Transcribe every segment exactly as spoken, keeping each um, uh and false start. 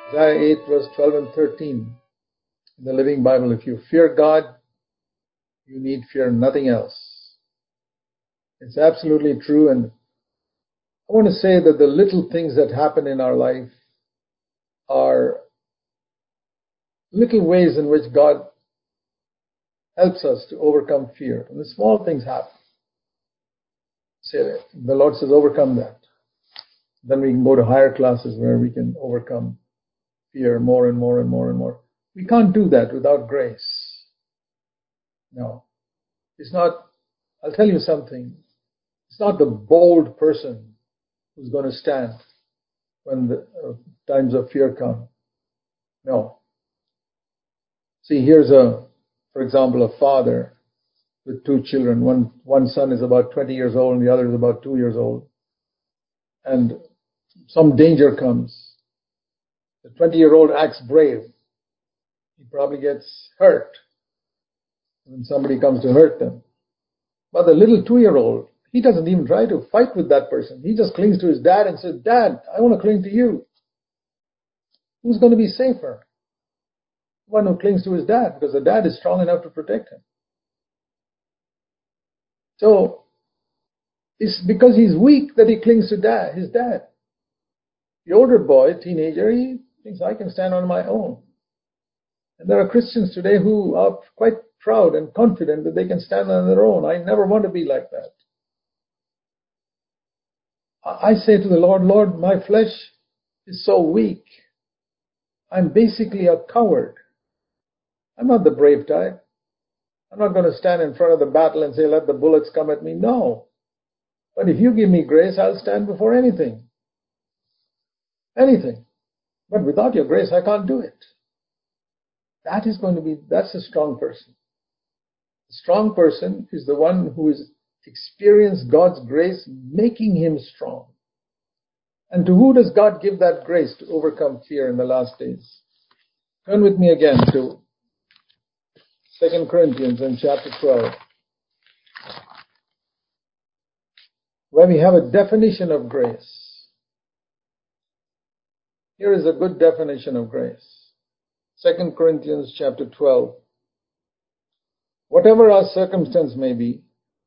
Isaiah eight verse twelve and thirteen in the Living Bible. If you fear God, you need fear nothing else. It's absolutely true, and I want to say that the little things that happen in our life are little ways in which God helps us to overcome fear. And the small things happen. Say, the Lord says, overcome that. Then we can go to higher classes where we can overcome fear more and more and more and more. We can't do that without grace. No. It's not, I'll tell you something. It's not the bold person who's going to stand when the uh, times of fear come. No. See, here's a, for example, a father with two children. One, one son is about twenty years old and the other is about two years old. And some danger comes. The twenty-year-old acts brave. He probably gets hurt when somebody comes to hurt them. But the little two-year-old, he doesn't even try to fight with that person. He just clings to his dad and says, Dad, I want to cling to you. Who's going to be safer? One who clings to his dad, because the dad is strong enough to protect him. So, it's because he's weak that he clings to dad, his dad. The older boy, teenager, he thinks, I can stand on my own. And there are Christians today who are quite proud and confident that they can stand on their own. I never want to be like that. I say to the Lord, Lord, my flesh is so weak. I'm basically a coward. I'm not the brave type. I'm not going to stand in front of the battle and say, let the bullets come at me. No. But if you give me grace, I'll stand before anything. Anything. But without your grace, I can't do it. That is going to be, that's a strong person. A strong person is the one who has experienced God's grace making him strong. And to who does God give that grace to overcome fear in the last days? Turn with me again to Second Corinthians in chapter twelve, where we have a definition of grace. Here is a good definition of grace. Second Corinthians chapter twelve. Whatever our circumstance may be,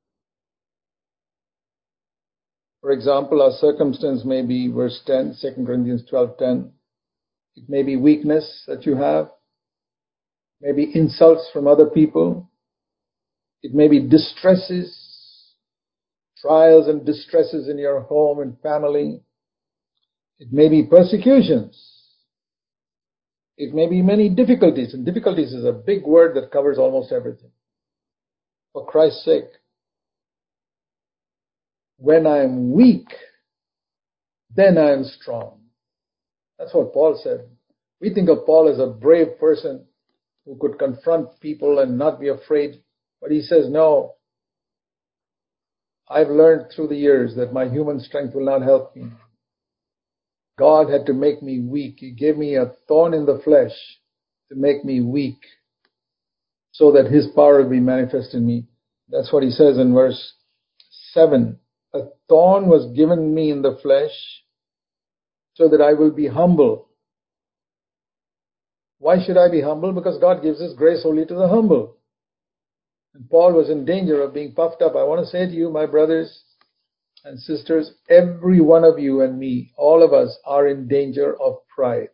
for example, our circumstance may be, verse ten, Second Corinthians twelve ten. It may be weakness that you have, maybe insults from other people. It may be distresses, trials and distresses in your home and family. It may be persecutions. It may be many difficulties. And difficulties is a big word that covers almost everything. For Christ's sake, when I am weak, then I am strong. That's what Paul said. We think of Paul as a brave person who could confront people and not be afraid. But he says, no, I've learned through the years that my human strength will not help me. God had to make me weak. He gave me a thorn in the flesh to make me weak so that his power will be manifest in me. That's what he says in verse seven. A thorn was given me in the flesh so that I will be humble. Why should I be humble? Because God gives his grace only to the humble. And Paul was in danger of being puffed up. I want to say to you, my brothers and sisters, every one of you and me, all of us are in danger of pride.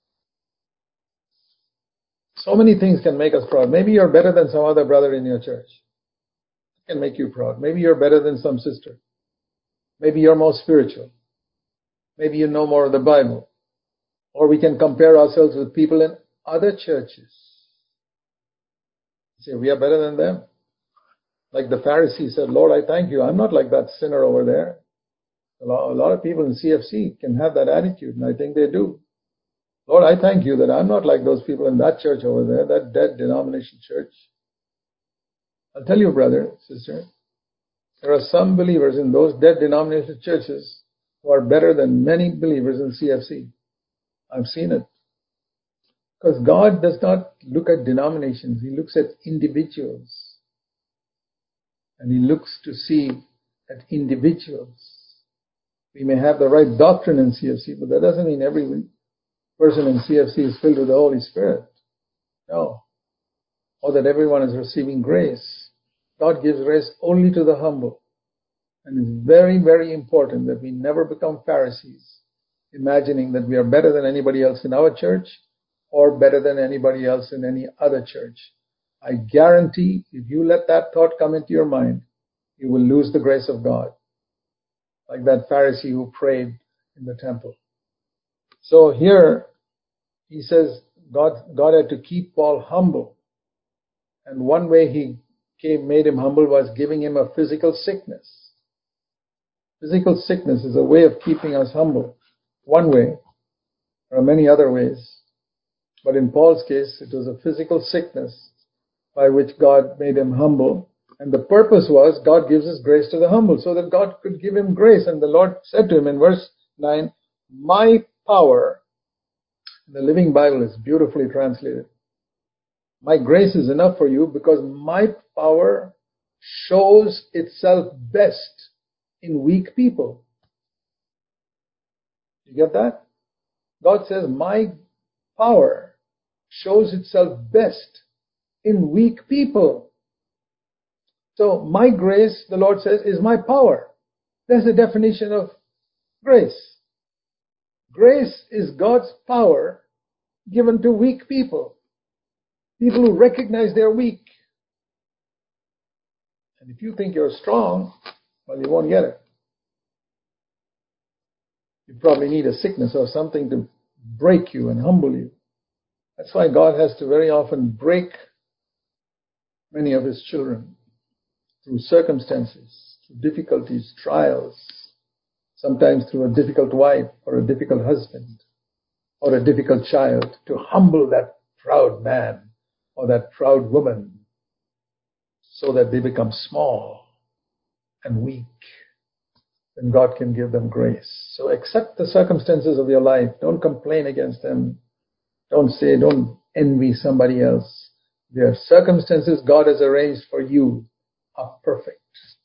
So many things can make us proud. Maybe you're better than some other brother in your church. It can make you proud. Maybe you're better than some sister. Maybe you're more spiritual. Maybe you know more of the Bible. Or we can compare ourselves with people in other churches. Say, we are better than them. Like the Pharisee said, Lord, I thank you. I'm not like that sinner over there. A lot, a lot of people in C F C can have that attitude, and I think they do. Lord, I thank you that I'm not like those people in that church over there, that dead denomination church. I'll tell you, brother, sister, there are some believers in those dead denomination churches who are better than many believers in C F C. I've seen it. Because God does not look at denominations. He looks at individuals. And he looks to see at individuals. We may have the right doctrine in C F C, but that doesn't mean every person in C F C is filled with the Holy Spirit. No. Or that everyone is receiving grace. God gives grace only to the humble. And it's very, very important that we never become Pharisees, imagining that we are better than anybody else in our church or better than anybody else in any other church. I guarantee if you let that thought come into your mind, you will lose the grace of God. Like that Pharisee who prayed in the temple. So here, he says God, God had to keep Paul humble. And one way he came, made him humble was giving him a physical sickness. Physical sickness is a way of keeping us humble. One way. There are many other ways. But in Paul's case, it was a physical sickness by which God made him humble. And the purpose was God gives his grace to the humble so that God could give him grace. And the Lord said to him in verse nine, my power, the Living Bible is beautifully translated. My grace is enough for you because my power shows itself best in weak people. You get that? God says, my power shows itself best in weak people. So my grace, the Lord says, is my power. That's the definition of grace. Grace is God's power given to weak people. People who recognize they're weak. And if you think you're strong, well, you won't get it. You probably need a sickness or something to break you and humble you. That's why God has to very often break many of his children through circumstances, through difficulties, trials, sometimes through a difficult wife or a difficult husband or a difficult child, to humble that proud man or that proud woman so that they become small and weak. Then God can give them grace. So accept the circumstances of your life. Don't complain against them. Don't say, don't envy somebody else. Their circumstances God has arranged for you are perfect.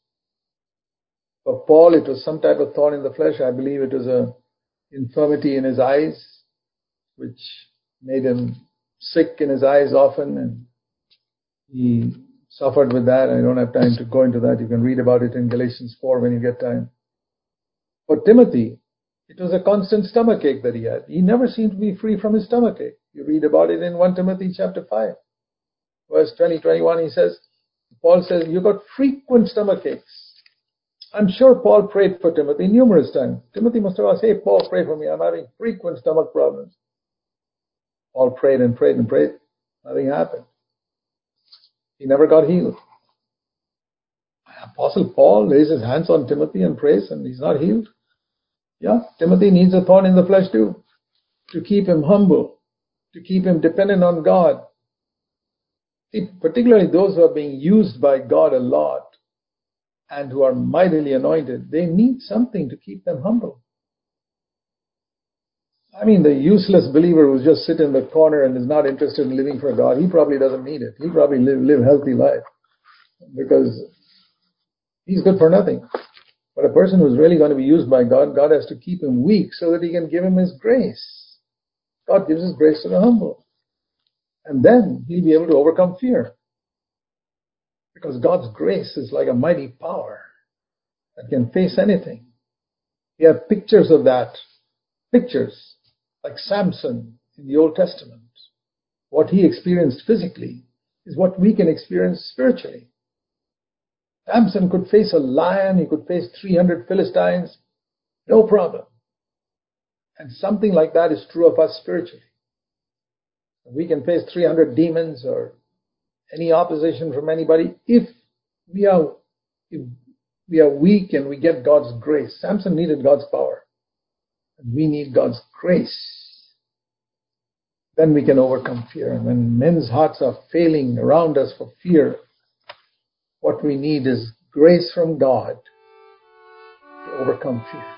For Paul, it was some type of thorn in the flesh. I believe it was an infirmity in his eyes, which made him sick in his eyes often, and he suffered with that. I don't have time to go into that. You can read about it in Galatians four when you get time. For Timothy, it was a constant stomachache that he had. He never seemed to be free from his stomachache. You read about it in First Timothy chapter five. Verse twenty, twenty-one, he says, Paul says, you got frequent stomachaches. I'm sure Paul prayed for Timothy numerous times. Timothy must have asked, hey, Paul, pray for me. I'm having frequent stomach problems. Paul prayed and prayed and prayed. Nothing happened. He never got healed. Apostle Paul lays his hands on Timothy and prays, and he's not healed. Yeah, Timothy needs a thorn in the flesh too, to keep him humble, to keep him dependent on God. See, particularly those who are being used by God a lot and who are mightily anointed, they need something to keep them humble. I mean, the useless believer who's just sit in the corner and is not interested in living for God, he probably doesn't need it. He probably live, live a healthy life because he's good for nothing. But a person who's really going to be used by God, God has to keep him weak so that he can give him his grace. God gives his grace to the humble. And then he'll be able to overcome fear. Because God's grace is like a mighty power that can face anything. We have pictures of that. Pictures like Samson in the Old Testament. What he experienced physically is what we can experience spiritually. Samson could face a lion, he could face three hundred Philistines, no problem. And something like that is true of us spiritually. We can face three hundred demons or any opposition from anybody if we are if we are weak and we get God's grace. Samson needed God's power. And we need God's grace. Then we can overcome fear. And when men's hearts are failing around us for fear, what we need is grace from God to overcome fear.